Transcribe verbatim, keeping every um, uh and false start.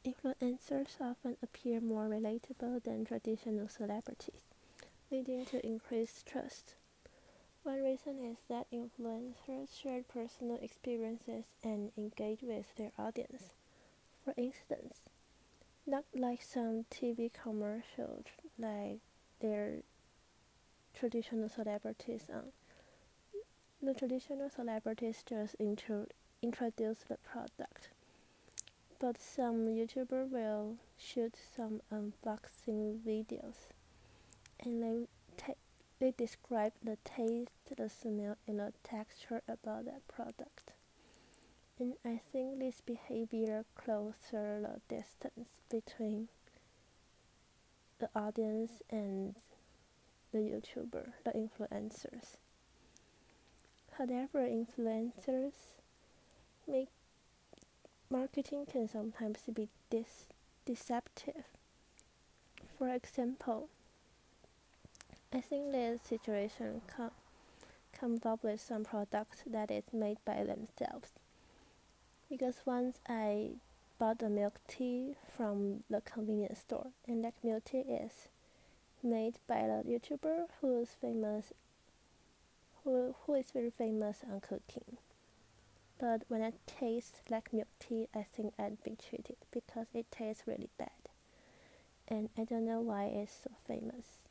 Influencers often appear more relatable than traditional celebrities, leading to increased trust. One reason is that influencers share personal experiences and engage with their audience. For instance, not like some T V commercials like their traditional celebrities on. The traditional celebrities just intro- introduce the product, but some YouTuber will shoot some unboxing videos, and they ta- they describe the taste, the smell, and the texture about that product. And I think this behavior closer the distance between the audience and the YouTuber, the influencers. However, influencers make marketing can sometimes be dis- deceptive. For example, I think this situation com- comes up with some products that is made by themselves. Because once I bought a milk tea from the convenience store, and that milk tea is made by a YouTuber who is famous, who who is very famous on cooking. But when I taste like milk tea, I think I'd be cheated because it tastes really bad, and I don't know why it's so famous.